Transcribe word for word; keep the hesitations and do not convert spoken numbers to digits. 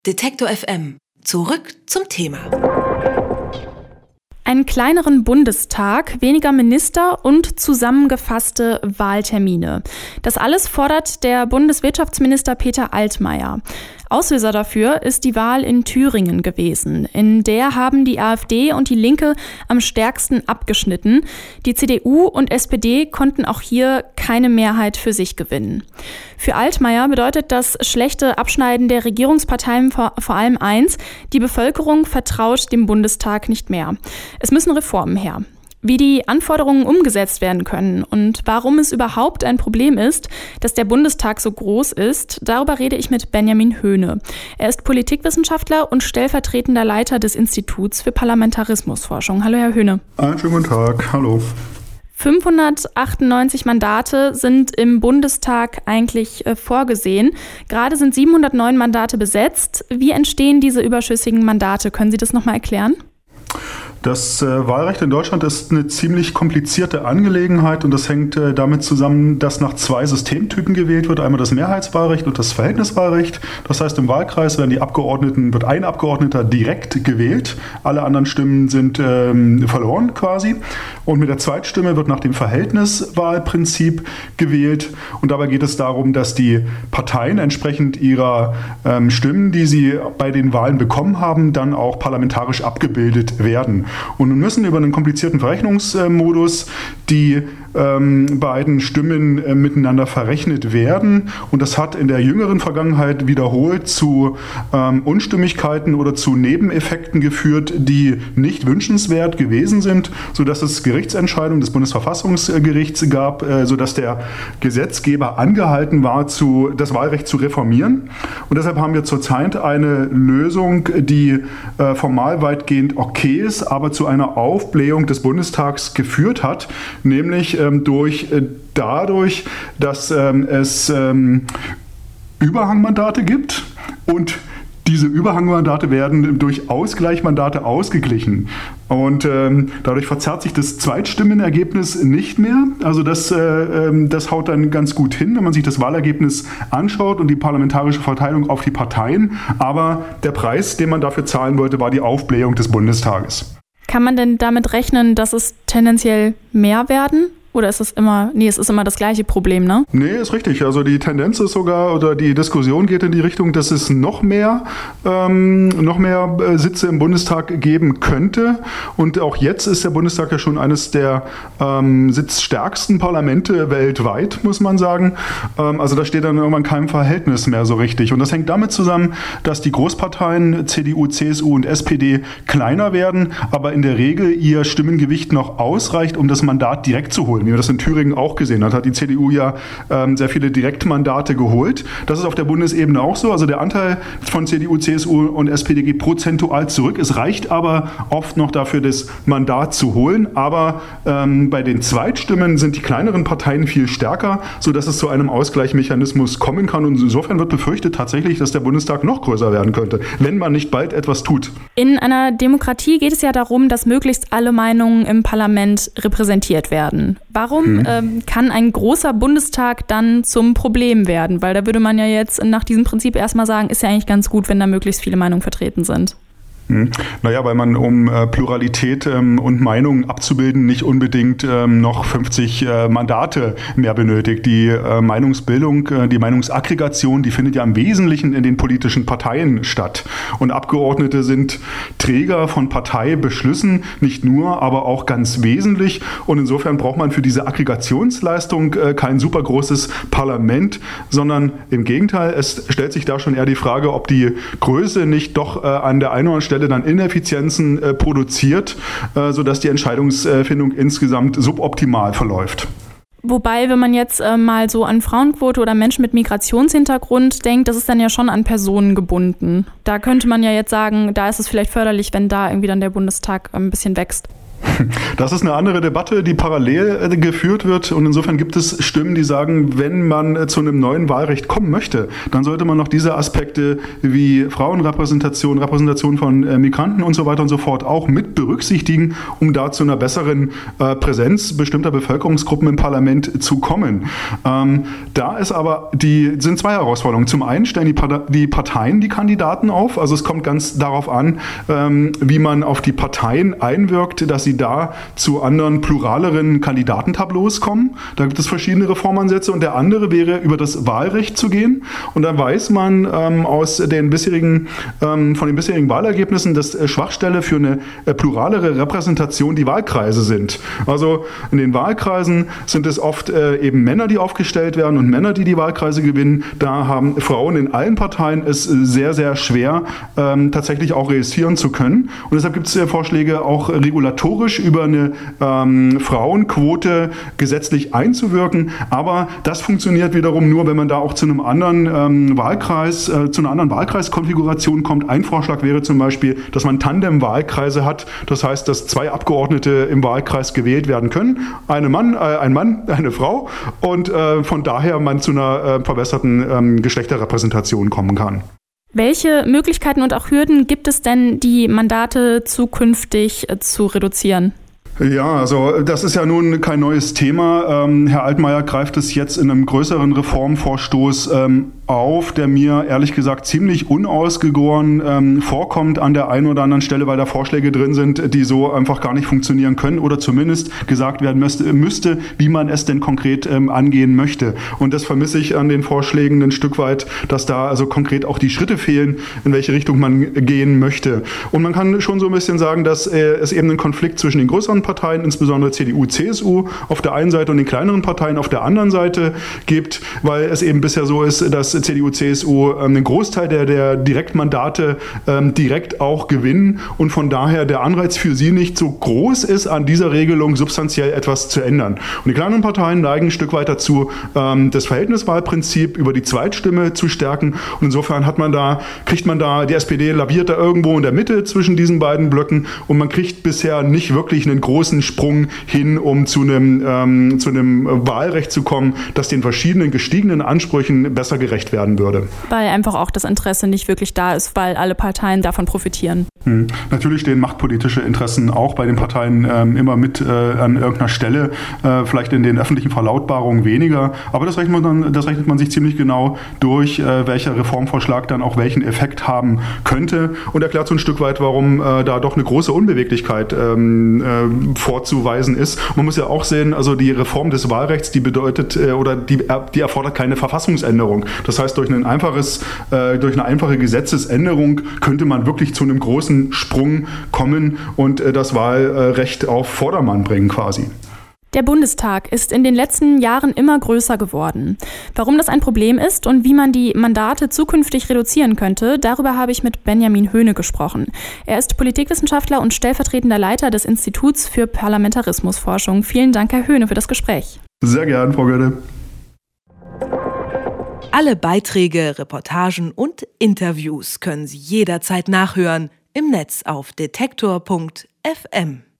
Detektor F M. Zurück zum Thema. Einen kleineren Bundestag, weniger Minister und zusammengefasste Wahltermine. Das alles fordert der Bundeswirtschaftsminister Peter Altmaier. Auslöser dafür ist die Wahl in Thüringen gewesen. In der haben die AfD und die Linke am stärksten abgeschnitten. Die C D U und S P D konnten auch hier keine Mehrheit für sich gewinnen. Für Altmaier bedeutet das schlechte Abschneiden der Regierungsparteien vor, vor allem eins: Die Bevölkerung vertraut dem Bundestag nicht mehr. Es müssen Reformen her. Wie die Anforderungen umgesetzt werden können und warum es überhaupt ein Problem ist, dass der Bundestag so groß ist, darüber rede ich mit Benjamin Höhne. Er ist Politikwissenschaftler und stellvertretender Leiter des Instituts für Parlamentarismusforschung. Hallo, Herr Höhne. Einen schönen guten Tag. Hallo. fünfhundertachtundneunzig Mandate sind im Bundestag eigentlich äh, vorgesehen. Gerade sind siebenhundertneun Mandate besetzt. Wie entstehen diese überschüssigen Mandate? Können Sie das nochmal erklären? Das äh, Wahlrecht in Deutschland ist eine ziemlich komplizierte Angelegenheit und das hängt äh, damit zusammen, dass nach zwei Systemtypen gewählt wird. Einmal das Mehrheitswahlrecht und das Verhältniswahlrecht. Das heißt, im Wahlkreis werden die Abgeordneten, wird ein Abgeordneter direkt gewählt. Alle anderen Stimmen sind ähm, verloren quasi. Und mit der Zweitstimme wird nach dem Verhältniswahlprinzip gewählt. Und dabei geht es darum, dass die Parteien entsprechend ihrer ähm, Stimmen, die sie bei den Wahlen bekommen haben, dann auch parlamentarisch abgebildet werden. Und nun müssen über einen komplizierten Verrechnungsmodus die ähm, beiden Stimmen äh, miteinander verrechnet werden. Und das hat in der jüngeren Vergangenheit wiederholt zu ähm, Unstimmigkeiten oder zu Nebeneffekten geführt, die nicht wünschenswert gewesen sind, sodass es Gerichtsentscheidungen des Bundesverfassungsgerichts gab, äh, sodass der Gesetzgeber angehalten war, zu, das Wahlrecht zu reformieren. Und deshalb haben wir zurzeit eine Lösung, die äh, formal weitgehend okay ist, aber zu einer Aufblähung des Bundestags geführt hat, nämlich ähm, durch äh, dadurch, dass ähm, es ähm, Überhangmandate gibt und diese Überhangmandate werden durch Ausgleichsmandate ausgeglichen. Und ähm, dadurch verzerrt sich das Zweitstimmenergebnis nicht mehr. Also das, äh, das haut dann ganz gut hin, wenn man sich das Wahlergebnis anschaut und die parlamentarische Verteilung auf die Parteien. Aber der Preis, den man dafür zahlen wollte, war die Aufblähung des Bundestages. Kann man denn damit rechnen, dass es tendenziell mehr werden? Oder ist es immer, nee, es ist immer das gleiche Problem, ne? Nee, ist richtig. Also die Tendenz ist sogar, oder die Diskussion geht in die Richtung, dass es noch mehr, ähm, noch mehr Sitze im Bundestag geben könnte. Und auch jetzt ist der Bundestag ja schon eines der ähm, sitzstärksten Parlamente weltweit, muss man sagen. Ähm, also da steht dann irgendwann kein Verhältnis mehr so richtig. Und das hängt damit zusammen, dass die Großparteien C D U, C S U und S P D kleiner werden, aber in der Regel ihr Stimmengewicht noch ausreicht, um das Mandat direkt zu holen. Wie man das in Thüringen auch gesehen hat, hat die C D U ja ähm, sehr viele Direktmandate geholt. Das ist auf der Bundesebene auch so. Also der Anteil von C D U, C S U und S P D geht prozentual zurück. Es reicht aber oft noch dafür, das Mandat zu holen. Aber ähm, bei den Zweitstimmen sind die kleineren Parteien viel stärker, sodass es zu einem Ausgleichsmechanismus kommen kann. Und insofern wird befürchtet tatsächlich, dass der Bundestag noch größer werden könnte, wenn man nicht bald etwas tut. In einer Demokratie geht es ja darum, dass möglichst alle Meinungen im Parlament repräsentiert werden. Warum hm. ähm, kann ein großer Bundestag dann zum Problem werden? Weil da würde man ja jetzt nach diesem Prinzip erstmal sagen, ist ja eigentlich ganz gut, wenn da möglichst viele Meinungen vertreten sind. Naja, weil man, um äh, Pluralität ähm, und Meinungen abzubilden, nicht unbedingt ähm, noch fünfzig äh, Mandate mehr benötigt. Die äh, Meinungsbildung, äh, die Meinungsaggregation, die findet ja im Wesentlichen in den politischen Parteien statt. Und Abgeordnete sind Träger von Parteibeschlüssen, nicht nur, aber auch ganz wesentlich. Und insofern braucht man für diese Aggregationsleistung äh, kein super großes Parlament, sondern im Gegenteil, es stellt sich da schon eher die Frage, ob die Größe nicht doch äh, an der einen oder anderen Stelle dann Ineffizienzen äh, produziert, äh, sodass die Entscheidungsfindung insgesamt suboptimal verläuft. Wobei, wenn man jetzt äh, mal so an Frauenquote oder Menschen mit Migrationshintergrund denkt, das ist dann ja schon an Personen gebunden. Da könnte man ja jetzt sagen, da ist es vielleicht förderlich, wenn da irgendwie dann der Bundestag ein bisschen wächst. Das ist eine andere Debatte, die parallel geführt wird, und insofern gibt es Stimmen, die sagen, wenn man zu einem neuen Wahlrecht kommen möchte, dann sollte man noch diese Aspekte wie Frauenrepräsentation, Repräsentation von äh, Migranten und so weiter und so fort auch mit berücksichtigen, um da zu einer besseren äh, Präsenz bestimmter Bevölkerungsgruppen im Parlament zu kommen. Ähm, da ist aber die, sind zwei Herausforderungen. Zum einen stellen die, Part- die Parteien die Kandidaten auf, also es kommt ganz darauf an, ähm, wie man auf die Parteien einwirkt, dass sie da zu anderen pluraleren Kandidatentableaus kommen. Da gibt es verschiedene Reformansätze, und der andere wäre, über das Wahlrecht zu gehen. Und dann weiß man ähm, aus den bisherigen, ähm, von den bisherigen Wahlergebnissen, dass äh, Schwachstelle für eine äh, pluralere Repräsentation die Wahlkreise sind. Also in den Wahlkreisen sind es oft äh, eben Männer, die aufgestellt werden, und Männer, die die Wahlkreise gewinnen. Da haben Frauen in allen Parteien es sehr, sehr schwer, ähm, tatsächlich auch reüssieren zu können. Und deshalb gibt es äh, Vorschläge, auch regulatorisch über eine ähm, Frauenquote gesetzlich einzuwirken. Aber das funktioniert wiederum nur, wenn man da auch zu einem anderen ähm, Wahlkreis, äh, zu einer anderen Wahlkreiskonfiguration kommt. Ein Vorschlag wäre zum Beispiel, dass man Tandem-Wahlkreise hat. Das heißt, dass zwei Abgeordnete im Wahlkreis gewählt werden können. Eine Mann, äh, ein Mann, eine Frau. Und äh, von daher man zu einer äh, verbesserten ähm, Geschlechterrepräsentation kommen kann. Welche Möglichkeiten und auch Hürden gibt es denn, die Mandate zukünftig zu reduzieren? Ja, also das ist ja nun kein neues Thema. Ähm, Herr Altmaier greift es jetzt in einem größeren Reformvorstoß ähm, auf, der mir ehrlich gesagt ziemlich unausgegoren ähm, vorkommt an der einen oder anderen Stelle, weil da Vorschläge drin sind, die so einfach gar nicht funktionieren können oder zumindest gesagt werden müsste, müsste wie man es denn konkret ähm, angehen möchte. Und das vermisse ich an den Vorschlägen ein Stück weit, dass da also konkret auch die Schritte fehlen, in welche Richtung man gehen möchte. Und man kann schon so ein bisschen sagen, dass äh, es eben einen Konflikt zwischen den größeren Parteien, insbesondere C D U, C S U auf der einen Seite und den kleineren Parteien auf der anderen Seite gibt, weil es eben bisher so ist, dass C D U, C S U ähm, einen Großteil der, der Direktmandate ähm, direkt auch gewinnen und von daher der Anreiz für sie nicht so groß ist, an dieser Regelung substanziell etwas zu ändern. Und die kleineren Parteien neigen ein Stück weit dazu, ähm, das Verhältniswahlprinzip über die Zweitstimme zu stärken, und insofern hat man da, kriegt man da, die S P D laviert da irgendwo in der Mitte zwischen diesen beiden Blöcken, und man kriegt bisher nicht wirklich einen großen Sprung hin, um zu einem, ähm, zu einem Wahlrecht zu kommen, das den verschiedenen gestiegenen Ansprüchen besser gerecht werden würde. Weil einfach auch das Interesse nicht wirklich da ist, weil alle Parteien davon profitieren. Hm. Natürlich stehen machtpolitische Interessen auch bei den Parteien ähm, immer mit äh, an irgendeiner Stelle, äh, vielleicht in den öffentlichen Verlautbarungen weniger, aber das rechnet man, dann, das rechnet man sich ziemlich genau durch, äh, welcher Reformvorschlag dann auch welchen Effekt haben könnte, und erklärt so ein Stück weit, warum äh, da doch eine große Unbeweglichkeit ähm, äh, vorzuweisen ist. Man muss ja auch sehen, also die Reform des Wahlrechts, die bedeutet äh, oder die, die erfordert keine Verfassungsänderung. Das heißt, durch, ein einfaches, äh, durch eine einfache Gesetzesänderung könnte man wirklich zu einem großen Sprung kommen und äh, das Wahlrecht auf Vordermann bringen quasi. Der Bundestag ist in den letzten Jahren immer größer geworden. Warum das ein Problem ist und wie man die Mandate zukünftig reduzieren könnte, darüber habe ich mit Benjamin Höhne gesprochen. Er ist Politikwissenschaftler und stellvertretender Leiter des Instituts für Parlamentarismusforschung. Vielen Dank, Herr Höhne, für das Gespräch. Sehr gern, Frau Götte. Alle Beiträge, Reportagen und Interviews können Sie jederzeit nachhören im Netz auf detektor punkt f m.